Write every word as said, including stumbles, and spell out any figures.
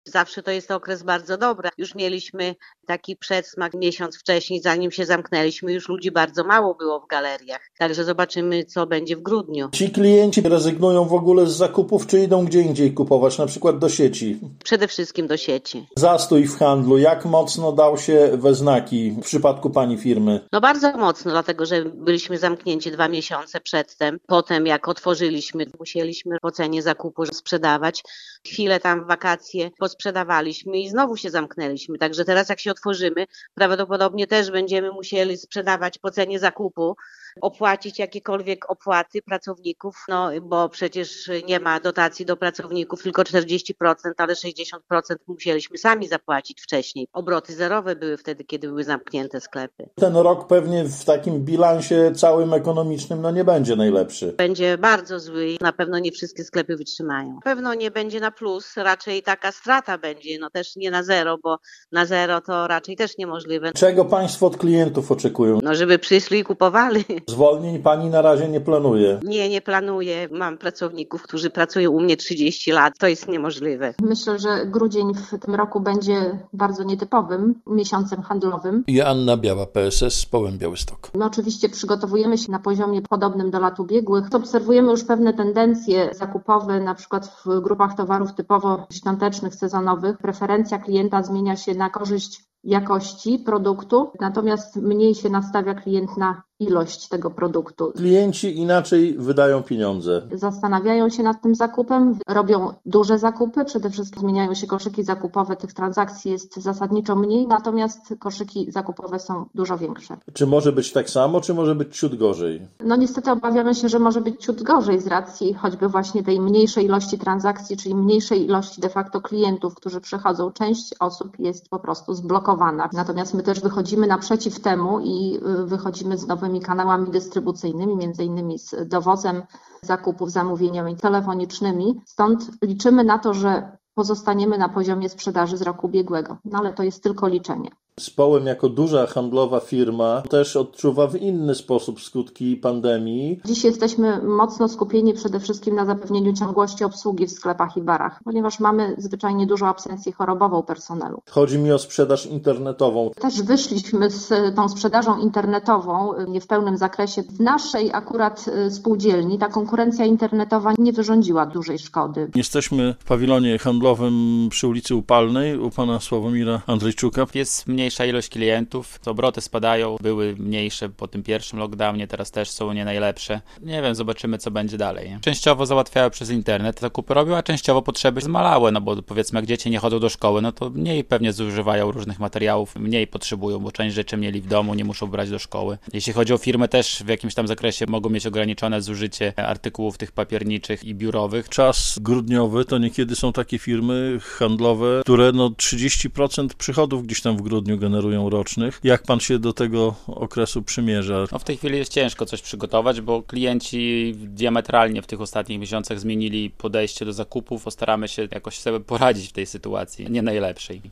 Zawsze to jest okres bardzo dobry. Już mieliśmy taki przedsmak miesiąc wcześniej, zanim się zamknęliśmy, już ludzi bardzo mało było w galeriach. Także zobaczymy, co będzie w grudniu. Ci klienci rezygnują w ogóle z zakupów, czy idą gdzie indziej kupować, na przykład do sieci? Przede wszystkim do sieci. Zastój w handlu, jak mocno dał się we znaki w przypadku pani firmy? No bardzo mocno, dlatego że byliśmy zamknięci dwa miesiące przedtem. Potem jak otworzyliśmy, musieliśmy po cenie zakupu sprzedawać. Chwilę tam w wakacje posprzedawaliśmy i znowu się zamknęliśmy. Także teraz jak się otworzymy, prawdopodobnie też będziemy musieli sprzedawać po cenie zakupu, opłacić jakiekolwiek opłaty pracowników, no bo przecież nie ma dotacji do pracowników, tylko czterdzieści procent, ale sześćdziesiąt procent musieliśmy sami zapłacić wcześniej. Obroty zerowe były wtedy, kiedy były zamknięte sklepy. Ten rok pewnie w takim bilansie całym ekonomicznym no nie będzie najlepszy. Będzie bardzo zły i na pewno nie wszystkie sklepy wytrzymają. Na pewno nie będzie na plus, raczej taka strata będzie, no też nie na zero, bo na zero to raczej też niemożliwe. Czego państwo od klientów oczekują? No żeby przyszli i kupowali. Zwolnień pani na razie nie planuje? Nie, nie planuję. Mam pracowników, którzy pracują u mnie trzydzieści lat. To jest niemożliwe. Myślę, że grudzień w tym roku będzie bardzo nietypowym miesiącem handlowym. Joanna Biała, P S S, Połem Białystok. My oczywiście przygotowujemy się na poziomie podobnym do lat ubiegłych. Obserwujemy już pewne tendencje zakupowe, na przykład w grupach towarów typowo świątecznych, sezonowych. Preferencja klienta zmienia się na korzyść jakości produktu, natomiast mniej się nastawia klient na ilość tego produktu. Klienci inaczej wydają pieniądze. Zastanawiają się nad tym zakupem, robią duże zakupy, przede wszystkim zmieniają się koszyki zakupowe, tych transakcji jest zasadniczo mniej, natomiast koszyki zakupowe są dużo większe. Czy może być tak samo, czy może być ciut gorzej? No niestety obawiamy się, że może być ciut gorzej z racji choćby właśnie tej mniejszej ilości transakcji, czyli mniejszej ilości de facto klientów, którzy przychodzą. Część osób jest po prostu zblokowana. Natomiast my też wychodzimy naprzeciw temu i wychodzimy z nowymi kanałami dystrybucyjnymi, między innymi z dowozem zakupów, zamówieniami telefonicznymi. Stąd liczymy na to, że pozostaniemy na poziomie sprzedaży z roku ubiegłego. No ale to jest tylko liczenie. Społem jako duża handlowa firma też odczuwa w inny sposób skutki pandemii. Dziś jesteśmy mocno skupieni przede wszystkim na zapewnieniu ciągłości obsługi w sklepach i barach, ponieważ mamy zwyczajnie dużą absencję chorobową personelu. Chodzi mi o sprzedaż internetową. Też wyszliśmy z tą sprzedażą internetową nie w pełnym zakresie. W naszej akurat spółdzielni ta konkurencja internetowa nie wyrządziła dużej szkody. Jesteśmy w pawilonie handlowym przy ulicy Upalnej u pana Sławomira Andrzejczuka. Jest mniejsza ilość klientów, obroty spadają, były mniejsze po tym pierwszym lockdownie, teraz też są nie najlepsze. Nie wiem, zobaczymy co będzie dalej. Częściowo załatwiały przez internet zakupy robią, a częściowo potrzeby zmalały, no bo powiedzmy jak dzieci nie chodzą do szkoły, no to mniej pewnie zużywają różnych materiałów, mniej potrzebują, bo część rzeczy mieli w domu, nie muszą brać do szkoły. Jeśli chodzi o firmy też w jakimś tam zakresie mogą mieć ograniczone zużycie artykułów tych papierniczych i biurowych. Czas grudniowy to niekiedy są takie firmy handlowe, które no trzydzieści procent przychodów gdzieś tam w grudniu generują rocznych. Jak pan się do tego okresu przymierza? No w tej chwili jest ciężko coś przygotować, bo klienci diametralnie w tych ostatnich miesiącach zmienili podejście do zakupów. Postaramy się jakoś sobie poradzić w tej sytuacji, nie najlepszej.